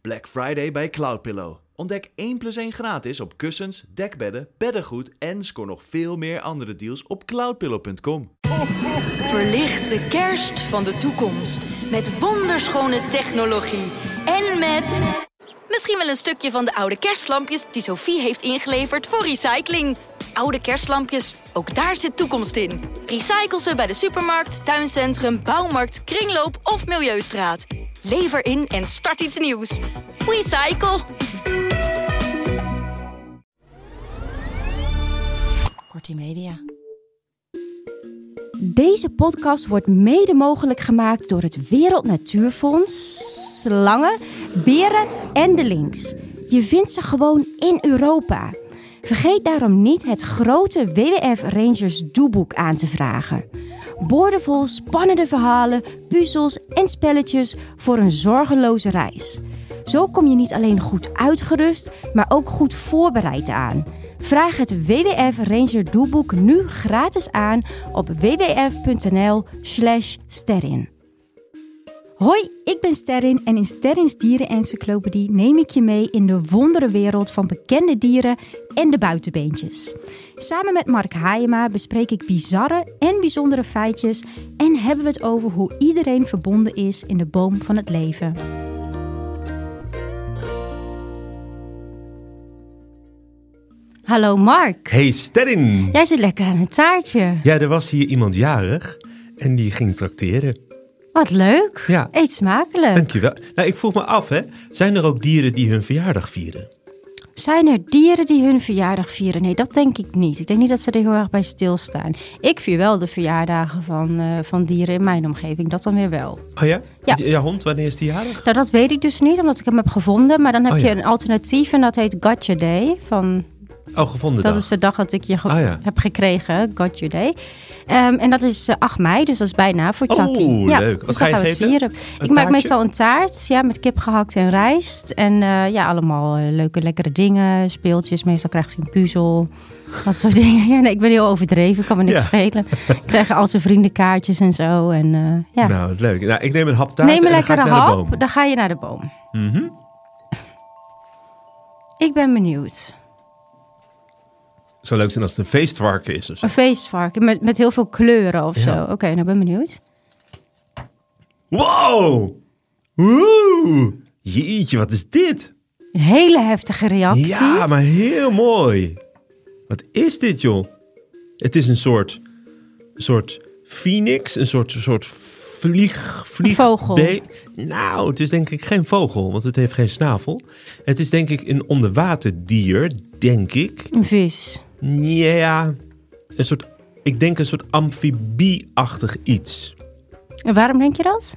Black Friday bij Cloudpillow. Ontdek 1+1 gratis op kussens, dekbedden, beddengoed en scoor nog veel meer andere deals op cloudpillow.com. Verlicht de kerst van de toekomst met wonderschone technologie en met misschien wel een stukje van de oude kerstlampjes die Sophie heeft ingeleverd voor recycling. Oude kerstlampjes, ook daar zit toekomst in. Recycle ze bij de supermarkt, tuincentrum, bouwmarkt, kringloop of milieustraat. Lever in en start iets nieuws. Recycle. Kortie Media. Deze podcast wordt mede mogelijk gemaakt door het Wereld Natuurfonds, slangen, beren en de lynx. Je vindt ze gewoon in Europa. Vergeet daarom niet het grote WWF Rangers doeboek aan te vragen. Boordevol spannende verhalen, puzzels en spelletjes voor een zorgeloze reis. Zo kom je niet alleen goed uitgerust, maar ook goed voorbereid aan. Vraag het WWF Ranger doeboek nu gratis aan op wwf.nl/sterrin. Hoi, ik ben Sterrin en in Sterrins Dierenencyclopedie neem ik je mee in de wonderenwereld van bekende dieren en de buitenbeentjes. Samen met Mark Hayema bespreek ik bizarre en bijzondere feitjes en hebben we het over hoe iedereen verbonden is in de boom van het leven. Hallo Mark. Hey Sterrin. Jij zit lekker aan het taartje. Ja, er was hier iemand jarig en die ging trakteren. Wat leuk. Ja. Eet smakelijk. Dankjewel. Nou, ik vroeg me af, zijn er ook dieren die hun verjaardag vieren? Zijn er dieren die hun verjaardag vieren? Nee, dat denk ik niet. Ik denk niet dat ze er heel erg bij stilstaan. Ik vier wel de verjaardagen van dieren in mijn omgeving. Dat dan weer wel. Oh ja? Ja. Jouw hond, wanneer is die jarig? Nou, dat weet ik dus niet, omdat ik hem heb gevonden. Maar dan heb je een alternatief en dat heet Gotcha Day. Gevonden Dat dag. is de dag dat ik je heb gekregen, Gotcha Day. En dat is 8 mei, dus dat is bijna voor Chucky. Oh, ja, leuk. Wat dus ga je gaan we het geven? vieren. Ik maak taartje? meestal een taart, met kip gehakt en rijst. En allemaal leuke, lekkere dingen, speeltjes. Meestal krijgt ze een puzzel, dat soort dingen. Ja, nee, ik ben heel overdreven, kan me niks schelen. Ik krijg al zijn vriendenkaartjes en zo. En, Nou, wat leuk. Nou, ik neem een hap taart Neem een en dan ga ik lekkere naar de hap, boom. dan ga je naar de boom. Mhm. Ik ben benieuwd. Het zou leuk zijn als het een feestvarken is of zo. Een feestvarken met heel veel kleuren of Ja. zo. Oké, nou ben benieuwd. Wow! Woe! Jeetje, wat is dit? Een hele heftige reactie. Ja, maar heel mooi. Wat is dit, joh? Het is een soort phoenix, een soort vlieg vogel. Nou, het is denk ik geen vogel, want het heeft geen snavel. Het is denk ik een onderwaterdier, denk ik. Een vis. Ja, ik denk een soort amfibie-achtig iets. En waarom denk je dat?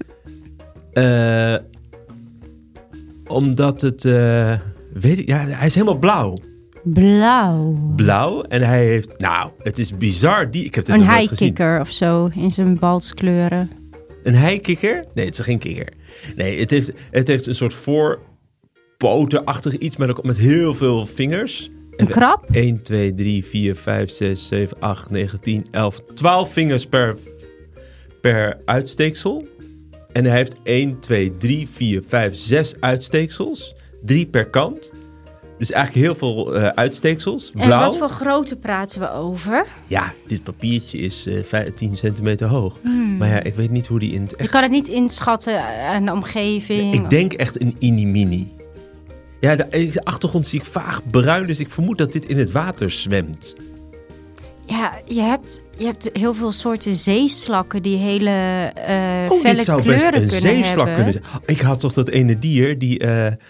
Omdat het, hij is helemaal blauw. Blauw. En hij heeft, het is bizar. Ik heb het Een nog nooit gezien. heikikker of zo in zijn baltskleuren. Een heikikker? Nee, het is geen kikker. Nee, het heeft een soort voorpotenachtig iets, maar ook met heel veel vingers. Een krab? 1, 2, 3, 4, 5, 6, 7, 8, 9, 10, 11, 12 vingers per uitsteeksel. En hij heeft 1, 2, 3, 4, 5, 6 uitsteeksels. 3 per kant. Dus eigenlijk heel veel uitsteeksels. Blauw. En wat voor grootte praten we over? Ja, dit papiertje is 10 centimeter hoog. Maar ja, ik weet niet hoe die in het echt... Je kan het niet inschatten aan de omgeving. Ik denk echt een inimini. Ja, de achtergrond zie ik vaag bruin, dus ik vermoed dat dit in het water zwemt. Ja, je hebt heel veel soorten zeeslakken die hele felle dit zou kleuren best een kunnen zeeslak hebben. kunnen zijn. Ik had toch dat ene dier, die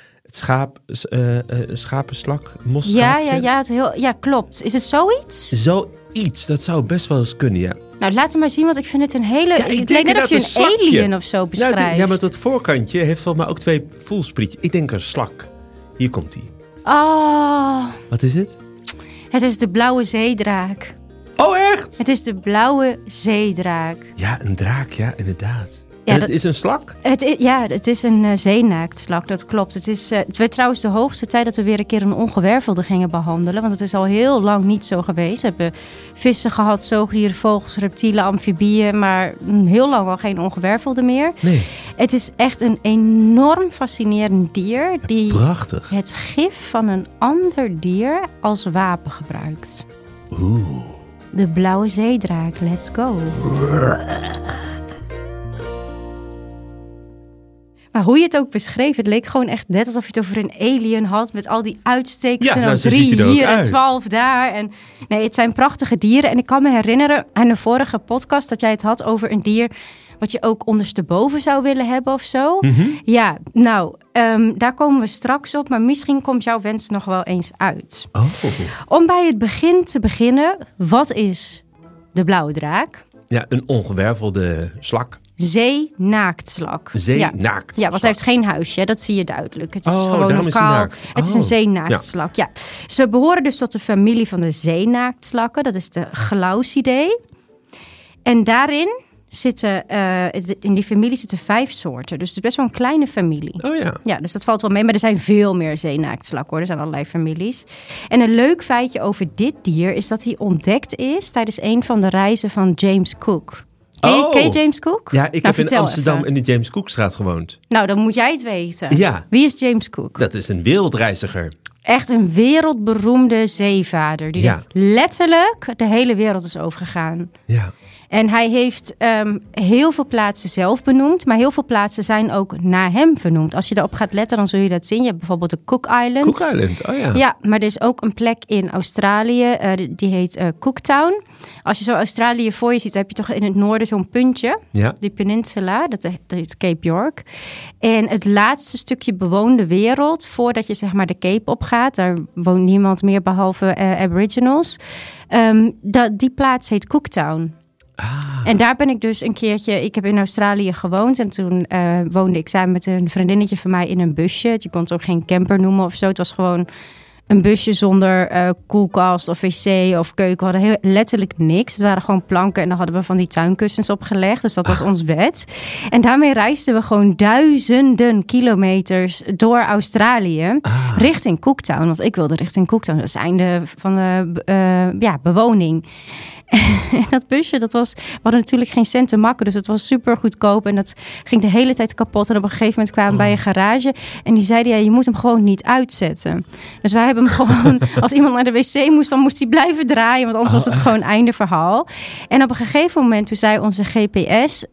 schapenslak, mosschaapje? Ja, klopt. Is het zoiets? Zoiets, dat zou best wel eens kunnen, ja. Nou, laat het maar zien, want ik vind het een hele... Ja, ik het denk lijkt net of je een inderdaad een alien slakje. of zo beschrijft. Ja, maar dat voorkantje heeft volgens mij ook 2 voelsprietjes. Ik denk een slak. Hier komt hij. Oh, Wat is het? het is de blauwe zeedraak. Oh, echt? Het is de blauwe zeedraak. Ja, een draak, ja, inderdaad. Ja, het is een slak? Het is een zeenaaktslak, dat klopt. Het werd trouwens de hoogste tijd dat we weer een keer een ongewervelde gingen behandelen. Want het is al heel lang niet zo geweest. We hebben vissen gehad, zoogdieren, vogels, reptielen, amfibieën. Maar heel lang al geen ongewervelde meer. Nee. Het is echt een enorm fascinerend dier. Die Prachtig. het gif van een ander dier als wapen gebruikt. Oeh. De blauwe zeedraak, let's go. Maar hoe je het ook beschreef, het leek gewoon echt net alsof je het over een alien had. Met al die uitstekers en dan zo 3 ziet hij er ook hier en uit. 12 daar. En, nee, het zijn prachtige dieren. En ik kan me herinneren aan de vorige podcast dat jij het had over een dier wat je ook ondersteboven zou willen hebben of zo. Ja, nou, daar komen we straks op. Maar misschien komt jouw wens nog wel eens uit. Oh. Om bij het begin te beginnen, wat is de blauwe draak? Ja, een ongewervelde slak. Zeenaaktslak. Zeenaaktslak. Ja, want hij heeft geen huisje, dat zie je duidelijk. Het is Oh, gewoon daarom is hij lokaal. naakt. Het is Oh, een zeenaaktslak, ja. Ze behoren dus tot de familie van de zeenaaktslakken. Dat is de Glaucidae. En daarin zitten, in die familie zitten 5 soorten. Dus het is best wel een kleine familie. Oh ja. Ja, dus dat valt wel mee. Maar er zijn veel meer zeenaaktslakken, hoor. Er zijn allerlei families. En een leuk feitje over dit dier is dat hij ontdekt is tijdens een van de reizen van James Cook. Ken je James Cook? Ja, ik heb in vertel Amsterdam even. in de James Cookstraat gewoond. Nou, dan moet jij het weten. Ja. Wie is James Cook? Dat is een wereldreiziger. Echt een wereldberoemde zeevader. Die letterlijk de hele wereld is overgegaan. Ja. En hij heeft heel veel plaatsen zelf benoemd. Maar heel veel plaatsen zijn ook naar hem vernoemd. Als je daarop gaat letten, dan zul je dat zien. Je hebt bijvoorbeeld de Cook Islands. Cook Island, oh ja. Ja, maar er is ook een plek in Australië. Die heet Cooktown. Als je zo Australië voor je ziet, heb je toch in het noorden zo'n puntje. Ja. Die peninsula, dat heet Cape York. En het laatste stukje bewoonde wereld, voordat je zeg maar de Cape opgaat. Daar woont niemand meer behalve Aboriginals. Die plaats heet Cooktown. En daar ben ik dus een keertje... Ik heb in Australië gewoond en toen woonde ik samen met een vriendinnetje van mij in een busje. Je kon het ook geen camper noemen of zo. Het was gewoon een busje zonder koelkast of wc of keuken. We hadden letterlijk niks. Het waren gewoon planken en dan hadden we van die tuinkussens opgelegd. Dus dat was ons bed. En daarmee reisden we gewoon duizenden kilometers door Australië richting Cooktown. Want ik wilde richting Cooktown. Dat is het einde van de bewoning. En dat busje, we hadden natuurlijk geen cent te makken, dus het was super goedkoop. En dat ging de hele tijd kapot. En op een gegeven moment kwamen we bij een garage. En die zeiden, je moet hem gewoon niet uitzetten. Dus wij hebben hem gewoon, als iemand naar de wc moest, dan moest hij blijven draaien. Want anders was het gewoon einde verhaal. En op een gegeven moment, toen zei onze GPS...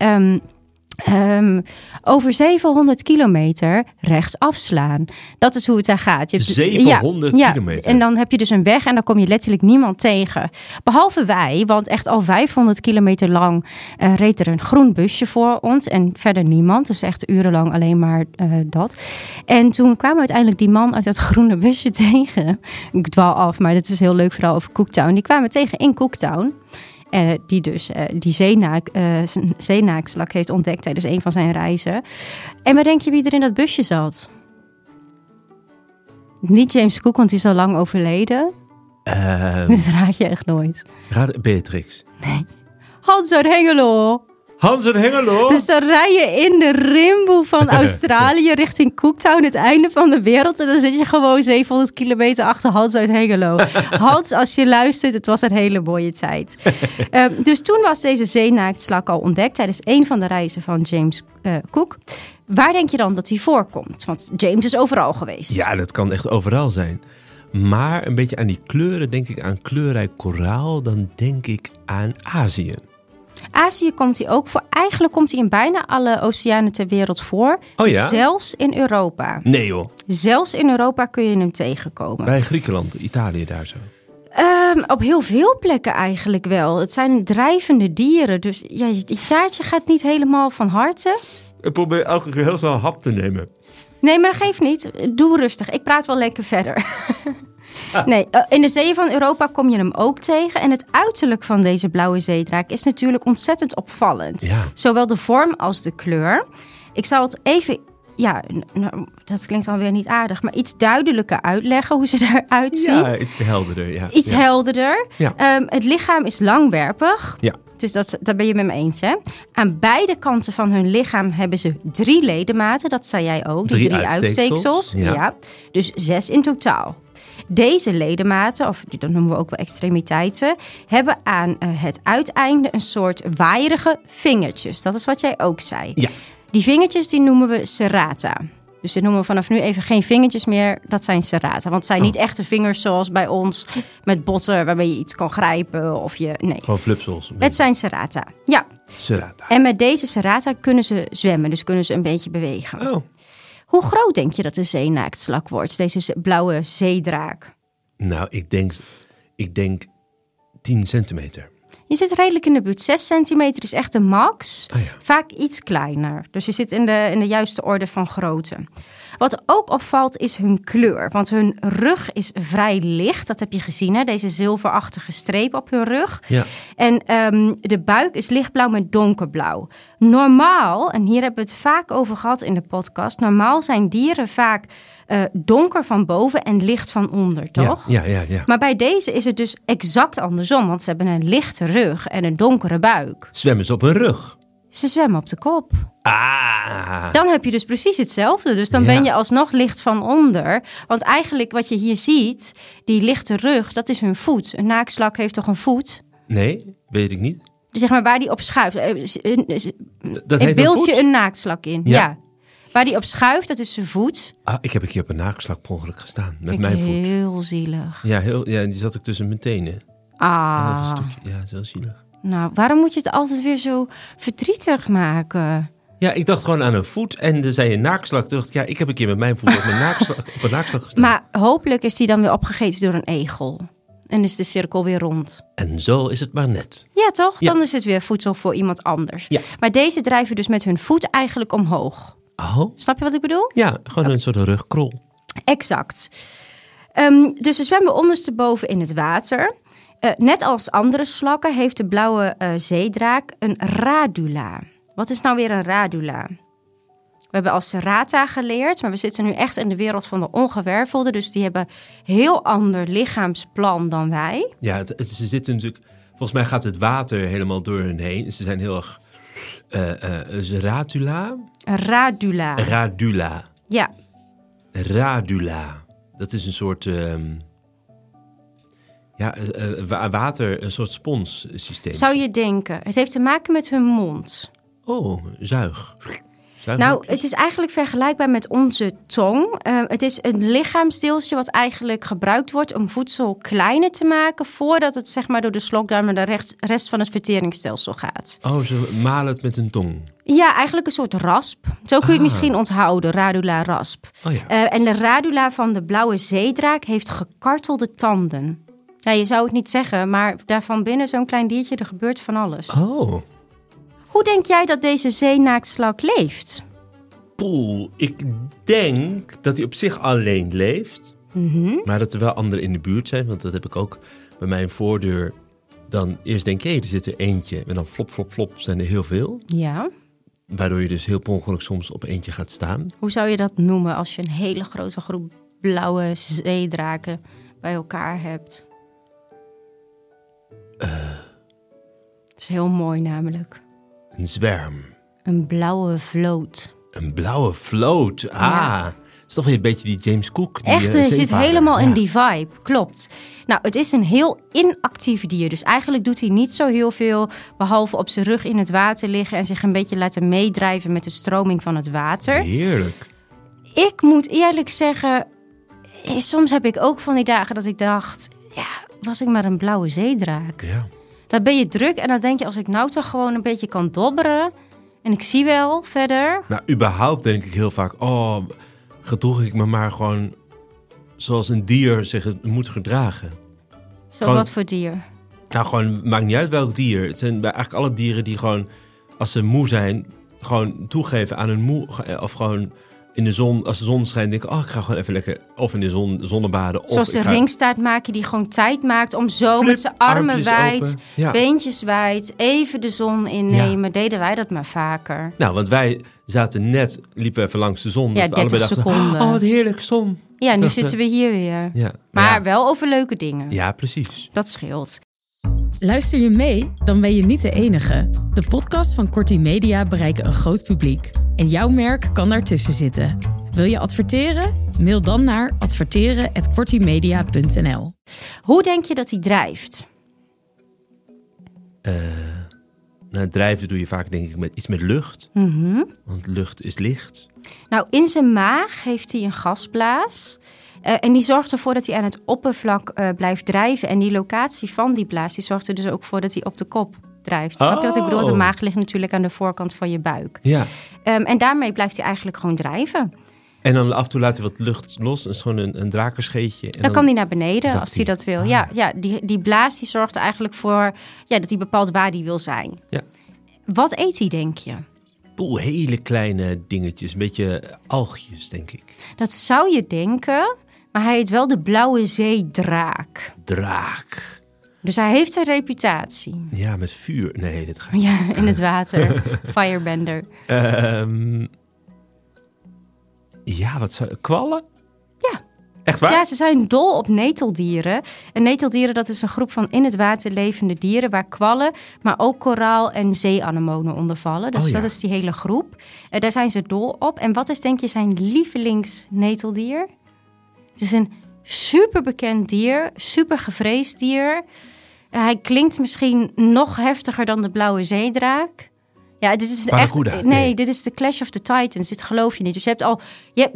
over 700 kilometer rechts afslaan. Dat is hoe het daar gaat. Je hebt, 700 kilometer? En dan heb je dus een weg en dan kom je letterlijk niemand tegen. Behalve wij, want echt al 500 kilometer lang reed er een groen busje voor ons en verder niemand. Dus echt urenlang alleen maar dat. En toen kwamen uiteindelijk die man uit dat groene busje tegen. Ik dwaal af, maar dit is heel leuk vooral over Cooktown. Die kwamen tegen in Cooktown. Die dus die zeenaaktslak heeft ontdekt tijdens een van zijn reizen. En wat denk je wie er in dat busje zat? Niet James Cook, want die is al lang overleden. Dat raad je echt nooit. Beatrix. Nee. Hans uit Hengelo. Hans uit Hengelo? Dus dan rij je in de rimboe van Australië richting Cooktown, het einde van de wereld. En dan zit je gewoon 700 kilometer achter Hans uit Hengelo. Hans, als je luistert, het was een hele mooie tijd. Dus toen was deze zeenaaktslak al ontdekt tijdens een van de reizen van James Cook. Waar denk je dan dat hij voorkomt? Want James is overal geweest. Ja, dat kan echt overal zijn. Maar een beetje aan die kleuren, denk ik aan kleurrijk koraal, dan denk ik aan Azië. Azië komt hij ook voor. Eigenlijk komt hij in bijna alle oceanen ter wereld voor. Oh ja? Zelfs in Europa. Nee joh. Zelfs in Europa kun je hem tegenkomen. Bij Griekenland, Italië daar zo. Op heel veel plekken eigenlijk wel. Het zijn drijvende dieren. Dus ja, je taartje gaat niet helemaal van harte. Ik probeer elke keer heel snel een hap te nemen. Nee, maar dat geeft niet. Doe rustig. Ik praat wel lekker verder. Nee, in de zeeën van Europa kom je hem ook tegen. En het uiterlijk van deze blauwe zeedraak is natuurlijk ontzettend opvallend. Ja. Zowel de vorm als de kleur. Ik zal het even... Ja, nou, dat klinkt dan weer niet aardig, maar iets duidelijker uitleggen hoe ze eruit zien. Ja, iets helderder. Ja. Iets helderder. Ja. Het lichaam is langwerpig. Ja. Dus dat ben je met me eens, hè? Aan beide kanten van hun lichaam hebben ze 3 ledematen. Dat zei jij ook, die 3 uitsteeksels. Ja. Dus 6 in totaal. Deze ledematen, of dat noemen we ook wel extremiteiten, hebben aan het uiteinde een soort waaierige vingertjes. Dat is wat jij ook zei. Ja. Die vingertjes die noemen we serrata. Dus die noemen we vanaf nu even geen vingertjes meer. Dat zijn serrata. Want het zijn niet echte vingers zoals bij ons met botten waarmee je iets kan grijpen. Nee. Gewoon flupsels. Het zijn serrata. Ja. Serrata. En met deze serrata kunnen ze zwemmen. Dus kunnen ze een beetje bewegen. Oh. Hoe groot denk je dat de zeenaaktslak wordt? Deze blauwe zeedraak. Nou, ik denk 10 centimeter. Je zit redelijk in de buurt. 6 centimeter is echt de max. Ah, ja. Vaak iets kleiner. Dus je zit in de juiste orde van grootte. Wat ook opvalt is hun kleur. Want hun rug is vrij licht. Dat heb je gezien, hè? Deze zilverachtige streep op hun rug. Ja. En de buik is lichtblauw met donkerblauw. Normaal, en hier hebben we het vaak over gehad in de podcast. Normaal zijn dieren vaak donker van boven en licht van onder, toch? Ja. Maar bij deze is het dus exact andersom. Want ze hebben een lichte rug en een donkere buik. Zwemmen ze op hun rug? Ze zwemmen op de kop. Ah. Dan heb je dus precies hetzelfde. Dus dan ben je alsnog licht van onder. Want eigenlijk wat je hier ziet, die lichte rug, dat is hun voet. Een naaktslak heeft toch een voet? Nee, weet ik niet. Dus zeg maar waar die op schuift. Dat Ik heet beeld voet? je een naaktslak in. Ja. Ja. Waar die op schuift, dat is zijn voet. Ah, ik heb een keer op een naaktslak per ongeluk gestaan. Met mijn voet. Heel zielig. Ja, die zat ik tussen mijn tenen. Een Ah. stukje. Ja, dat is heel zielig. Nou, waarom moet je het altijd weer zo verdrietig maken? Ja, ik dacht gewoon aan een voet en dan zei je naaktslak. Toen dacht ik, ik heb een keer met mijn voet op een naaktslak gestaan. Maar hopelijk is die dan weer opgegeten door een egel. En is de cirkel weer rond. En zo is het maar net. Ja, toch? Ja. Dan is het weer voedsel voor iemand anders. Ja. Maar deze drijven dus met hun voet eigenlijk omhoog. Oh? Snap je wat ik bedoel? Ja, gewoon een soort rugkrol. Exact. Dus ze zwemmen ondersteboven in het water. Net als andere slakken heeft de blauwe zeedraak een radula. Wat is nou weer een radula? We hebben al serrata geleerd, maar we zitten nu echt in de wereld van de ongewervelden. Dus die hebben heel ander lichaamsplan dan wij. Ja, ze zitten natuurlijk... Volgens mij gaat het water helemaal door hun heen. Ze zijn heel erg... Radula? Radula. Radula. Ja. Radula. Dat is een soort... water, een soort sponssysteem. Zou je denken. Het heeft te maken met hun mond. Oh, zuig. Nou, het is eigenlijk vergelijkbaar met onze tong. Het is een lichaamsdeeltje wat eigenlijk gebruikt wordt om voedsel kleiner te maken voordat het zeg maar door de slokdarm naar de rest van het verteringsstelsel gaat. Oh, ze malen het met hun tong. Ja, eigenlijk een soort rasp. Zo kun je het misschien onthouden, radula rasp. Oh ja. En de radula van de blauwe zeedraak heeft gekartelde tanden. Ja, je zou het niet zeggen, maar daarvan binnen zo'n klein diertje, er gebeurt van alles. Oh. Hoe denk jij dat deze zeenaaktslak leeft? Poeh, ik denk dat hij op zich alleen leeft. Maar dat er wel anderen in de buurt zijn. Want dat heb ik ook bij mijn voordeur. Dan eerst denk je, er zit er eentje. En dan flop, flop, flop zijn er heel veel. Ja. Waardoor je dus heel per ongeluk soms op eentje gaat staan. Hoe zou je dat noemen als je een hele grote groep blauwe zeedraken bij elkaar hebt? Het is heel mooi namelijk. Een zwerm. Een blauwe vloot. Een blauwe vloot. Ah, Ja. dat is toch weer een beetje die James Cook. Die, Echt, het zit zeevaarder. helemaal in Ja. die vibe. Klopt. Nou, het is een heel inactief dier. Dus eigenlijk doet hij niet zo heel veel, behalve op zijn rug in het water liggen en zich een beetje laten meedrijven met de stroming van het water. Heerlijk. Ik moet eerlijk zeggen, soms heb ik ook van die dagen dat ik dacht, ja, was ik maar een blauwe zeedraak. Ja. Dan ben je druk en dan denk je, als ik nou toch gewoon een beetje kan dobberen en ik zie wel verder. Nou, überhaupt denk ik heel vaak, gedroeg ik me maar gewoon zoals een dier zich moet gedragen. Zo Gewoon- wat voor dier. Nou, gewoon, maakt niet uit welk dier. Het zijn bij eigenlijk alle dieren die gewoon, als ze moe zijn, gewoon toegeven aan hun moe. Of gewoon in de zon, als de zon schijnt, denken, ik ga gewoon even lekker of in de zon zonnebaden. Of Zoals de ik ga ringstaart maken die gewoon tijd maakt om zo flip, met zijn armen armpjes wijd, open. Ja. beentjes wijd, even de zon innemen. Deden wij dat maar vaker. Nou, want wij liepen even langs de zon. Ja, dat we allebei 30 dachten, seconden. oh, wat heerlijk, zon. Ja, nu Dat, zitten we hier weer. Ja. Maar ja. wel over leuke dingen. Ja, precies. Dat scheelt. Luister je mee? Dan ben je niet de enige. De podcasts van Kortie Media bereiken een groot publiek. En jouw merk kan daartussen zitten. Wil je adverteren? Mail dan naar adverteren@kortiemedia.nl. Hoe denk je dat hij drijft? Drijven doe je vaak denk ik met iets met lucht. Want lucht is licht. Nou, in zijn maag heeft hij een gasblaas. En die zorgt ervoor dat hij aan het oppervlak blijft drijven. En die locatie van die blaas die zorgt er dus ook voor dat hij op de kop drijft. Snap je wat ik bedoel? De maag ligt natuurlijk aan de voorkant van je buik. Ja. En daarmee blijft hij eigenlijk gewoon drijven. En dan af en toe laat hij wat lucht los. Dat is gewoon een drakenscheetje. En dan kan hij naar beneden als hij dat wil. Ja, die blaas die zorgt er eigenlijk voor dat hij bepaalt waar hij wil zijn. Ja. Wat eet hij, denk je? Hele kleine dingetjes. Een beetje algjes, denk ik. Dat zou je denken, maar hij heet wel de blauwe zeedraak. Draak. Dus hij heeft een reputatie. Ja, met vuur. Nee, dat ga ik Ja, in het water. Firebender. Kwallen? Ja. Echt waar? Ja, ze zijn dol op neteldieren. En neteldieren, dat is een groep van in het water levende dieren waar kwallen, maar ook koraal en zeeanemonen onder vallen. Dus dat is die hele groep. Daar zijn ze dol op. En wat is, denk je, zijn lievelingsneteldier? Het is een super bekend dier, super gevreesd dier. Hij klinkt misschien nog heftiger dan de blauwe zeedraak. Ja, dit is Barracuda. echt. Nee, dit is de Clash of the Titans. Dit geloof je niet. Dus je hebt al.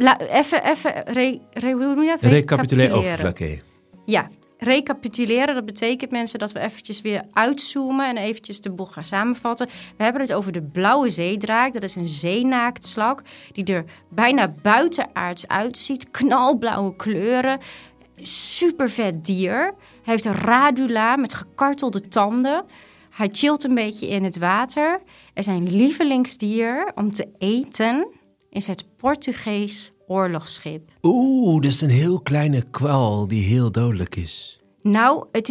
Hoe noem je dat? Recapituleren. Ja, recapituleren. Dat betekent, mensen, dat we eventjes weer uitzoomen en eventjes de boel gaan samenvatten. We hebben het over de blauwe zeedraak. Dat is een zeenaaktslak die er bijna buitenaards uitziet. Knalblauwe kleuren. Super vet dier. Hij heeft een radula met gekartelde tanden. Hij chillt een beetje in het water. En zijn lievelingsdier om te eten is het Portugees oorlogsschip. Dat is een heel kleine kwal die heel dodelijk is. Nou, het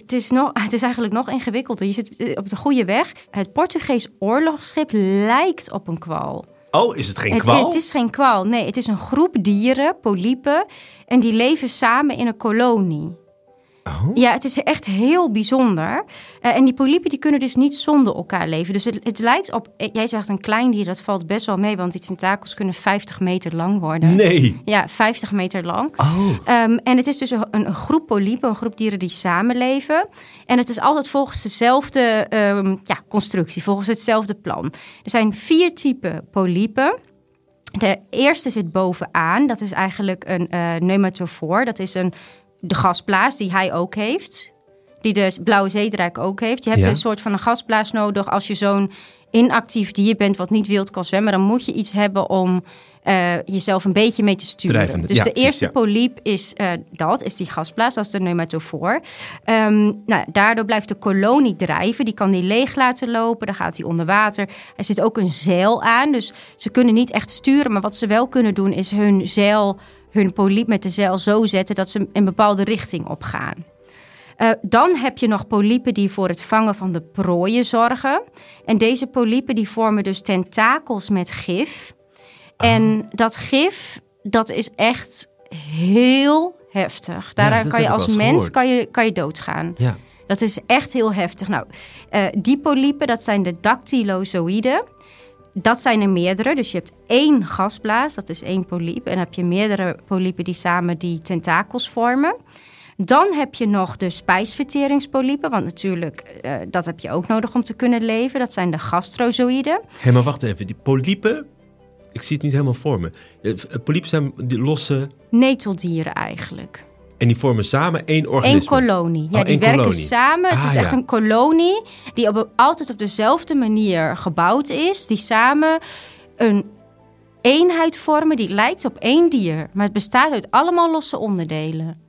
is eigenlijk nog ingewikkelder. Je zit op de goede weg. Het Portugees oorlogsschip lijkt op een kwal. Oh, is het geen kwal? Het is geen kwal. Nee, het is een groep dieren, polypen. En die leven samen in een kolonie. Oh. Ja, het is echt heel bijzonder. En die polypen die kunnen dus niet zonder elkaar leven. Dus het lijkt op... Jij zegt een klein dier, dat valt best wel mee. Want die tentakels kunnen 50 meter lang worden. Nee. Ja, 50 meter lang. Oh. En het is dus een groep polypen, een groep dieren die samenleven. En het is altijd volgens dezelfde constructie, volgens hetzelfde plan. Er zijn 4 typen polypen. De eerste zit bovenaan. Dat is eigenlijk een pneumatofoor. Dat is de gasblaas die hij ook heeft. Die de blauwe zeedraak ook heeft. Je hebt een soort van een gasblaas nodig als je zo'n inactief dier bent wat niet wild kan zwemmen. Dan moet je iets hebben om jezelf een beetje mee te sturen. Drijvende. Dus de eerste polyp is die gasblaas, dat is de pneumatofoor. Daardoor blijft de kolonie drijven. Die kan die leeg laten lopen, dan gaat hij onder water. Er zit ook een zeil aan, dus ze kunnen niet echt sturen. Maar wat ze wel kunnen doen is hun polyp met de zeil zo zetten dat ze een bepaalde richting opgaan. Dan heb je nog polypen die voor het vangen van de prooien zorgen. En deze polypen die vormen dus tentakels met gif. En dat gif, dat is echt heel heftig. Daaraan kan je als mens kan je doodgaan. Ja. Dat is echt heel heftig. Nou, die polypen, dat zijn de dactylozoïden. Dat zijn er meerdere. Dus je hebt 1 gasblaas, dat is 1 polyp. En dan heb je meerdere polypen die samen die tentakels vormen. Dan heb je nog de spijsverteringspolypen. Want natuurlijk, dat heb je ook nodig om te kunnen leven. Dat zijn de gastrozoïden. Hé, maar wacht even. Die polypen, ik zie het niet helemaal voor me. Polypen zijn die losse... neteldieren eigenlijk. En die vormen samen 1 organisme? 1 kolonie. Ja, die werken samen. Het is echt een kolonie die altijd op dezelfde manier gebouwd is. Die samen een eenheid vormen die lijkt op 1 dier. Maar het bestaat uit allemaal losse onderdelen.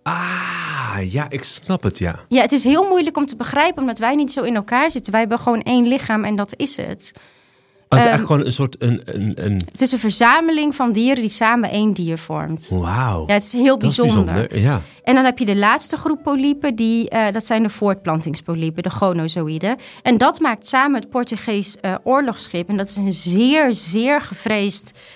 Ja, ik snap het, ja. Ja, het is heel moeilijk om te begrijpen, omdat wij niet zo in elkaar zitten. Wij hebben gewoon 1 lichaam en dat is het. Het is eigenlijk gewoon een soort... Het is een verzameling van dieren die samen 1 dier vormt. Wauw. Ja, het is heel bijzonder. Dat is bijzonder, ja. En dan heb je de laatste groep polypen, dat zijn de voortplantingspolypen, de gonozoïden. En dat maakt samen het Portugees oorlogsschip. En dat is een zeer, zeer gevreesd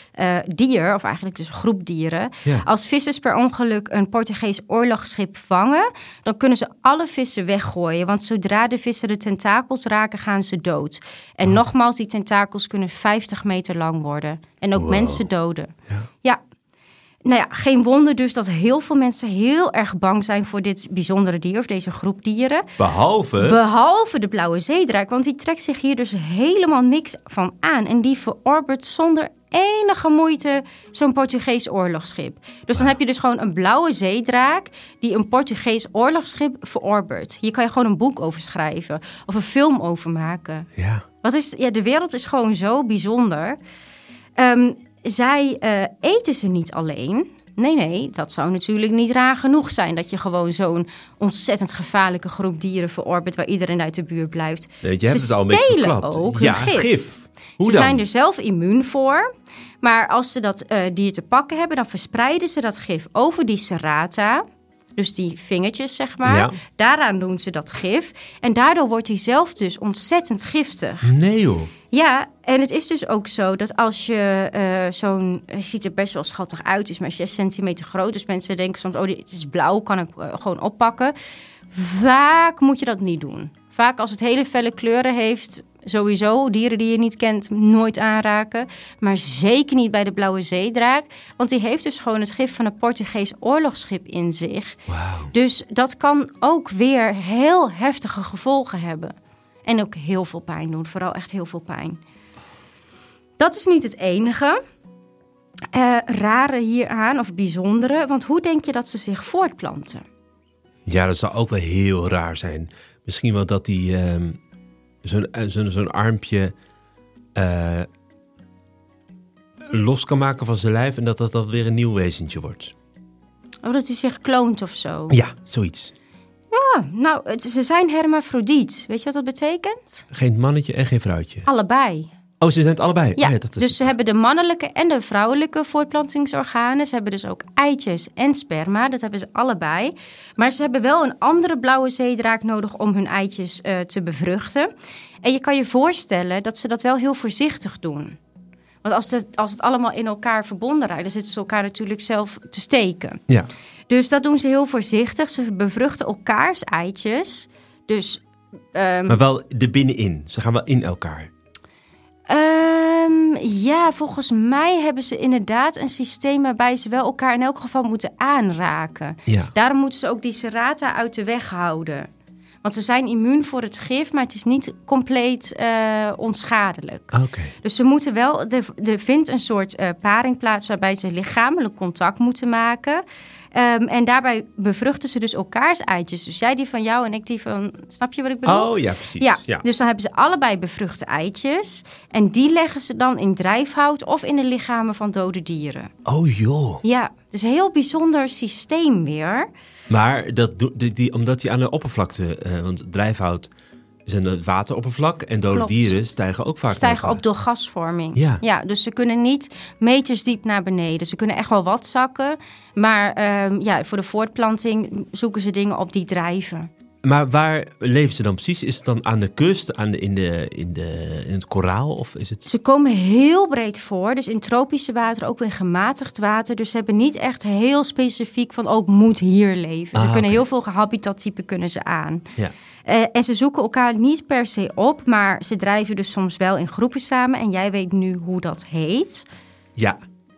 dier, of eigenlijk dus een groep dieren. Ja. Als vissers per ongeluk een Portugees oorlogsschip vangen, dan kunnen ze alle vissen weggooien. Want zodra de vissen de tentakels raken, gaan ze dood. En nogmaals, die tentakels kunnen 50 meter lang worden. En ook mensen doden. Ja. Nou ja, geen wonder dus dat heel veel mensen heel erg bang zijn voor dit bijzondere dier of deze groep dieren. Behalve de blauwe zeedraak, want die trekt zich hier dus helemaal niks van aan. En die verorbert zonder enige moeite zo'n Portugees oorlogsschip. Dus dan heb je dus gewoon een blauwe zeedraak die een Portugees oorlogsschip verorbert. Hier kan je gewoon een boek over schrijven of een film over maken. Ja. De wereld is gewoon zo bijzonder. Zij eten ze niet alleen. Nee, dat zou natuurlijk niet raar genoeg zijn dat je gewoon zo'n ontzettend gevaarlijke groep dieren verorbert waar iedereen uit de buurt blijft. Nee, je hebt het al een beetje verklapt. Ook gif. Hoe ze dan? zijn er zelf immuun voor. Maar als ze dat dier te pakken hebben, dan verspreiden ze dat gif over die serrata. Dus die vingertjes, zeg maar. Ja. Daaraan doen ze dat gif. En daardoor wordt hij zelf dus ontzettend giftig. Nee joh. Ja, en het is dus ook zo dat als je het ziet er best wel schattig uit, is maar 6 centimeter groot. Dus mensen denken soms, dit is blauw, kan ik gewoon oppakken. Vaak moet je dat niet doen. Vaak als het hele felle kleuren heeft, sowieso dieren die je niet kent, nooit aanraken. Maar zeker niet bij de blauwe zeedraak. Want die heeft dus gewoon het gif van een Portugees oorlogsschip in zich. Wow. Dus dat kan ook weer heel heftige gevolgen hebben. En ook heel veel pijn doen. Vooral echt heel veel pijn. Dat is niet het enige rare hieraan of bijzondere. Want hoe denk je dat ze zich voortplanten? Ja, dat zou ook wel heel raar zijn. Misschien wel dat die zo'n armpje los kan maken van zijn lijf en dat weer een nieuw wezentje wordt. Of dat hij zich kloont of zo. Ja, zoiets. Ja, nou, ze zijn hermafrodiet. Weet je wat dat betekent? Geen mannetje en geen vrouwtje. Allebei. Oh, ze zijn het allebei? Ja, dat is dus ze hebben de mannelijke en de vrouwelijke voortplantingsorganen. Ze hebben dus ook eitjes en sperma. Dat hebben ze allebei. Maar ze hebben wel een andere blauwe zeedraak nodig om hun eitjes te bevruchten. En je kan je voorstellen dat ze dat wel heel voorzichtig doen. Want als het allemaal in elkaar verbonden raakt, dan zitten ze elkaar natuurlijk zelf te steken. Ja. Dus dat doen ze heel voorzichtig. Ze bevruchten elkaars eitjes. Dus, maar wel er binnenin. Ze gaan wel in elkaar. Ja, volgens mij hebben ze inderdaad een systeem waarbij ze wel elkaar in elk geval moeten aanraken. Ja. Daarom moeten ze ook die serrata uit de weg houden. Want ze zijn immuun voor het gif, maar het is niet compleet onschadelijk. Okay. Dus ze moeten wel, er vindt een soort paring plaats waarbij ze lichamelijk contact moeten maken. En daarbij bevruchten ze dus elkaars eitjes. Dus jij die van jou en ik die van... Snap je wat ik bedoel? Oh ja, precies. Ja, dus dan hebben ze allebei bevruchte eitjes. En die leggen ze dan in drijfhout of in de lichamen van dode dieren. Oh joh. Ja, dus een heel bijzonder systeem weer. Maar omdat die aan de oppervlakte... want drijfhout is een wateroppervlak en dode dieren stijgen ook vaak stijgen op door gasvorming. Ja, dus ze kunnen niet meters diep naar beneden. Ze kunnen echt wel wat zakken. Maar voor de voortplanting zoeken ze dingen op die drijven. Maar waar leven ze dan precies? Is het dan aan de kust, in het koraal? Of is het... Ze komen heel breed voor. Dus in tropische water, ook in gematigd water. Dus ze hebben niet echt heel specifiek van... ik moet hier leven. Ze kunnen heel veel habitattypen kunnen ze aan. Ja. En ze zoeken elkaar niet per se op. Maar ze drijven dus soms wel in groepen samen. En jij weet nu hoe dat heet. Ja.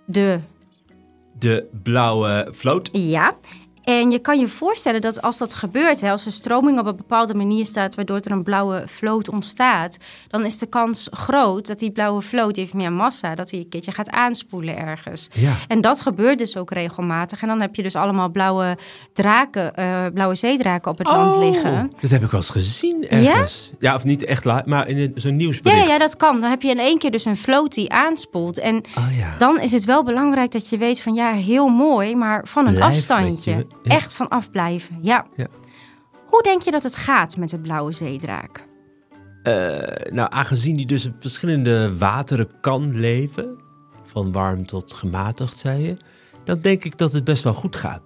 De blauwe vloot. Ja. En je kan je voorstellen dat als dat gebeurt, als de stroming op een bepaalde manier staat, waardoor er een blauwe vloot ontstaat, dan is de kans groot dat die blauwe vloot, die heeft meer massa, dat hij een keertje gaat aanspoelen ergens. Ja. En dat gebeurt dus ook regelmatig. En dan heb je dus allemaal blauwe zeedraken op het land liggen. Dat heb ik wel eens gezien ergens. Ja, of niet echt maar in zo'n nieuwsbericht. Ja, dat kan. Dan heb je in één keer dus een vloot die aanspoelt. En dan is het wel belangrijk dat je weet van heel mooi, maar van een afstandje. Ja. Echt van afblijven, ja. Hoe denk je dat het gaat met de blauwe zeedraak? Aangezien die dus in verschillende wateren kan leven, van warm tot gematigd, zei je, dan denk ik dat het best wel goed gaat.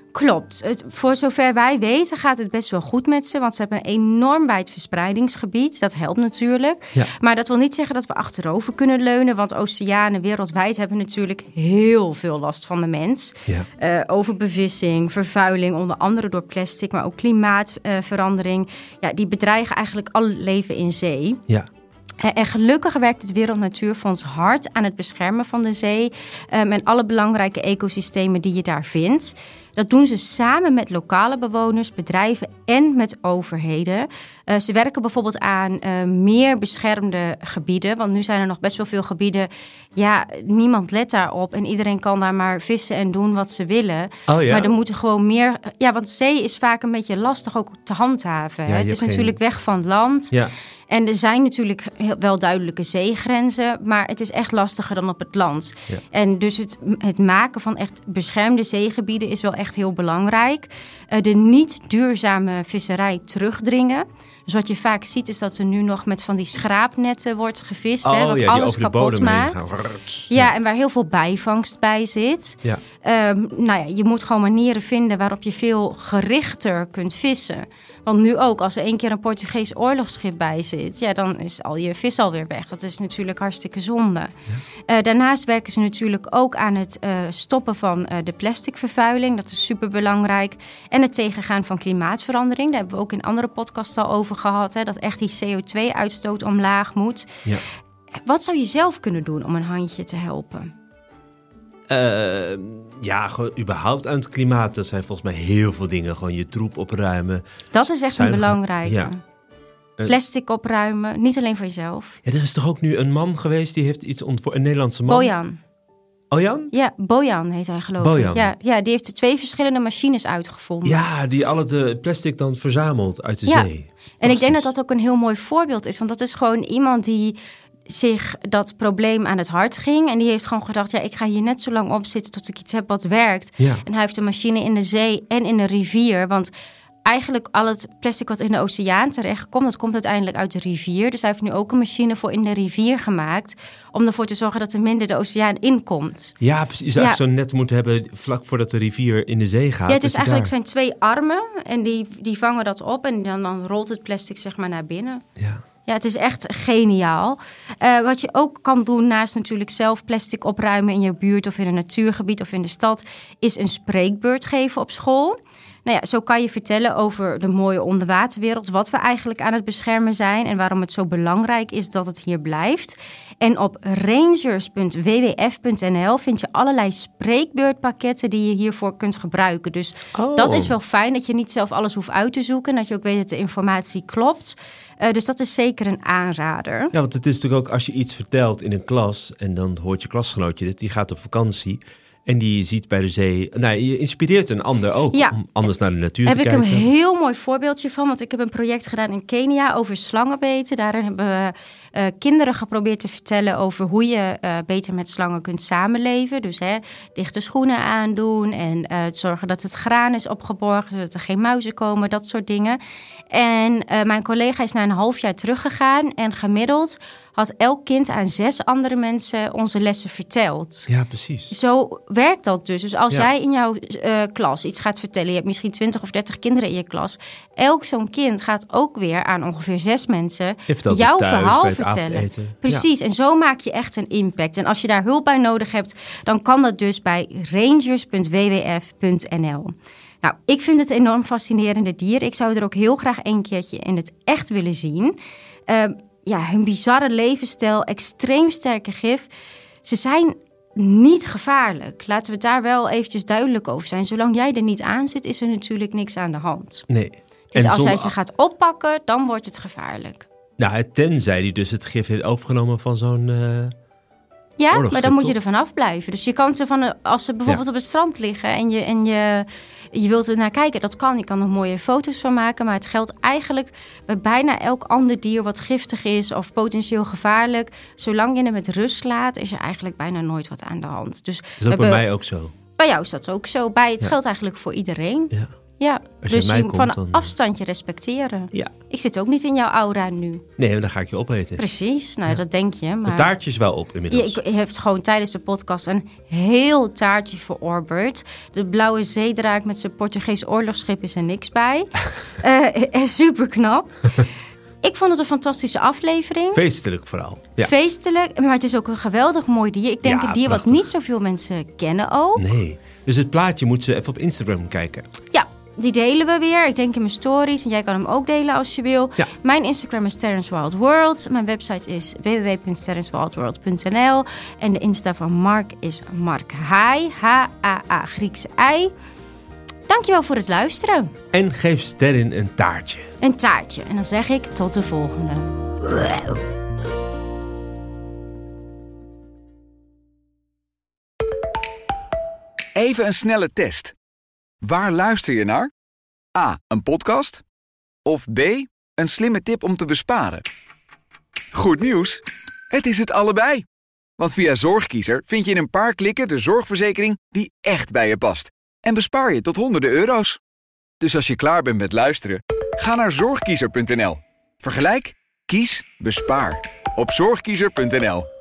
Klopt. Voor zover wij weten gaat het best wel goed met ze. Want ze hebben een enorm wijd verspreidingsgebied. Dat helpt natuurlijk. Ja. Maar dat wil niet zeggen dat we achterover kunnen leunen. Want oceanen wereldwijd hebben natuurlijk heel veel last van de mens. Ja. Overbevissing, vervuiling, onder andere door plastic. Maar ook klimaatverandering. Die bedreigen eigenlijk alle leven in zee. Ja. En gelukkig werkt het Wereld Natuurfonds hard aan het beschermen van de zee. En alle belangrijke ecosystemen die je daar vindt. Dat doen ze samen met lokale bewoners, bedrijven en met overheden. Ze werken bijvoorbeeld aan meer beschermde gebieden. Want nu zijn er nog best wel veel gebieden. Ja, niemand let daarop. En iedereen kan daar maar vissen en doen wat ze willen. Oh, ja? Maar er moeten gewoon meer... Ja, want zee is vaak een beetje lastig ook te handhaven. Ja, het is natuurlijk weg van het land. Ja. En er zijn natuurlijk wel duidelijke zeegrenzen, maar het is echt lastiger dan op het land. Ja. En dus het maken van echt beschermde zeegebieden is wel echt heel belangrijk. De niet duurzame visserij terugdringen. Dus wat je vaak ziet is dat er nu nog met van die schraapnetten wordt gevist. Wat alles kapot maakt. Ja, en waar heel veel bijvangst bij zit. Ja. Je moet gewoon manieren vinden waarop je veel gerichter kunt vissen. Want nu ook, als er 1 keer een Portugees oorlogsschip bij zit, dan is al je vis alweer weg. Dat is natuurlijk hartstikke zonde. Ja. Daarnaast werken ze natuurlijk ook aan het stoppen van de plasticvervuiling. Dat is superbelangrijk. En het tegengaan van klimaatverandering. Daar hebben we ook in andere podcasts al over gehad. Dat echt die CO2-uitstoot omlaag moet. Ja. Wat zou je zelf kunnen doen om een handje te helpen? Gewoon überhaupt aan het klimaat. Dat zijn volgens mij heel veel dingen. Gewoon je troep opruimen. Dat is echt een belangrijke. Ja. Plastic opruimen, niet alleen voor jezelf. Ja, er is toch ook nu een man geweest die heeft iets ontworpen. Een Nederlandse man. Bojan. Bojan? Ja, Bojan heet hij geloof ik. Ja, die heeft 2 verschillende machines uitgevonden. Ja, die al het plastic dan verzamelt uit de zee. En ik denk dat dat ook een heel mooi voorbeeld is. Want dat is gewoon iemand die zich dat probleem aan het hart ging. En die heeft gewoon gedacht, ik ga hier net zo lang op zitten tot ik iets heb wat werkt. Ja. En hij heeft een machine in de zee en in de rivier. Want eigenlijk al het plastic wat in de oceaan terechtkomt, dat komt uiteindelijk uit de rivier. Dus hij heeft nu ook een machine voor in de rivier gemaakt, om ervoor te zorgen dat er minder de oceaan inkomt. Ja, precies. Je zou echt zo'n net moeten hebben vlak voordat de rivier in de zee gaat. Ja, het is eigenlijk zijn 2 armen en die vangen dat op en dan rolt het plastic zeg maar naar binnen. Ja. Ja, het is echt geniaal. Wat je ook kan doen naast natuurlijk zelf plastic opruimen in je buurt of in een natuurgebied of in de stad, is een spreekbeurt geven op school. Zo kan je vertellen over de mooie onderwaterwereld, wat we eigenlijk aan het beschermen zijn en waarom het zo belangrijk is dat het hier blijft. En op rangers.wwf.nl vind je allerlei spreekbeurtpakketten die je hiervoor kunt gebruiken. Dus dat is wel fijn, dat je niet zelf alles hoeft uit te zoeken, dat je ook weet dat de informatie klopt. Dus dat is zeker een aanrader. Ja, want het is natuurlijk ook als je iets vertelt in een klas en dan hoort je klasgenootje dit, die gaat op vakantie. En die ziet bij de zee... je inspireert een ander ook om anders naar de natuur te kijken. Daar heb ik een heel mooi voorbeeldje van. Want ik heb een project gedaan in Kenia over slangenbeten. Daarin hebben we kinderen geprobeerd te vertellen over hoe je beter met slangen kunt samenleven. Dus dichte schoenen aandoen en zorgen dat het graan is opgeborgen, zodat er geen muizen komen, dat soort dingen. En mijn collega is na een half jaar teruggegaan en gemiddeld had elk kind aan 6 andere mensen onze lessen verteld. Ja, precies. Zo werkt dat dus. Dus als jij in jouw klas iets gaat vertellen, je hebt misschien 20 of 30 kinderen in je klas, elk zo'n kind gaat ook weer aan ongeveer 6 mensen jouw verhaal vertellen. Precies, en zo maak je echt een impact. En als je daar hulp bij nodig hebt, dan kan dat dus bij rangers.wwf.nl. Nou, ik vind het enorm fascinerende dier. Ik zou er ook heel graag een keertje in het echt willen zien. Hun bizarre levensstijl, extreem sterke gif. Ze zijn niet gevaarlijk. Laten we het daar wel eventjes duidelijk over zijn. Zolang jij er niet aan zit, is er natuurlijk niks aan de hand. Nee. Dus als hij ze gaat oppakken, dan wordt het gevaarlijk. Nou, tenzij hij dus het gif heeft overgenomen van zo'n maar dan moet je er vanaf blijven. Dus je kan ze als ze bijvoorbeeld op het strand liggen en je wilt er naar kijken, dat kan. Je kan er mooie foto's van maken, maar het geldt eigenlijk bij bijna elk ander dier wat giftig is of potentieel gevaarlijk. Zolang je hem met rust laat, is er eigenlijk bijna nooit wat aan de hand. Dus is dat bij mij ook zo? Bij jou is dat ook zo. Het geldt eigenlijk voor iedereen. Ja. Ja, Als je dus bij mij je komt, van dan, afstandje respecteren. Ja. Ik zit ook niet in jouw aura nu. Nee, dan ga ik je opeten. Precies, nou dat denk je. Maar Het taartje is wel op inmiddels. je heeft gewoon tijdens de podcast een heel taartje verorberd. De blauwe zeedraak met zijn Portugees oorlogsschip is er niks bij. Super knap. Ik vond het een fantastische aflevering. Feestelijk vooral. Ja. Feestelijk, maar het is ook een geweldig mooi dier. Ik denk Ja, een dier prachtig. wat niet zoveel mensen kennen ook. Nee. Dus het plaatje moet ze even op Instagram kijken. Ja, die delen we weer. Ik denk in mijn stories. En jij kan hem ook delen als je wil. Ja. Mijn Instagram is Terrence Wild World. Mijn website is www.terrencewildworld.nl. En de Insta van Mark is Mark Hai. H-A-A Griekse I. Dankjewel voor het luisteren. En geef Sterren een taartje. Een taartje. En dan zeg ik tot de volgende. Even een snelle test. Waar luister je naar? A. Een podcast? Of B. Een slimme tip om te besparen? Goed nieuws! Het is het allebei. Want via Zorgkiezer vind je in een paar klikken de zorgverzekering die echt bij je past. En bespaar je tot honderden euro's. Dus als je klaar bent met luisteren, ga naar zorgkiezer.nl. Vergelijk, kies, bespaar. Op zorgkiezer.nl.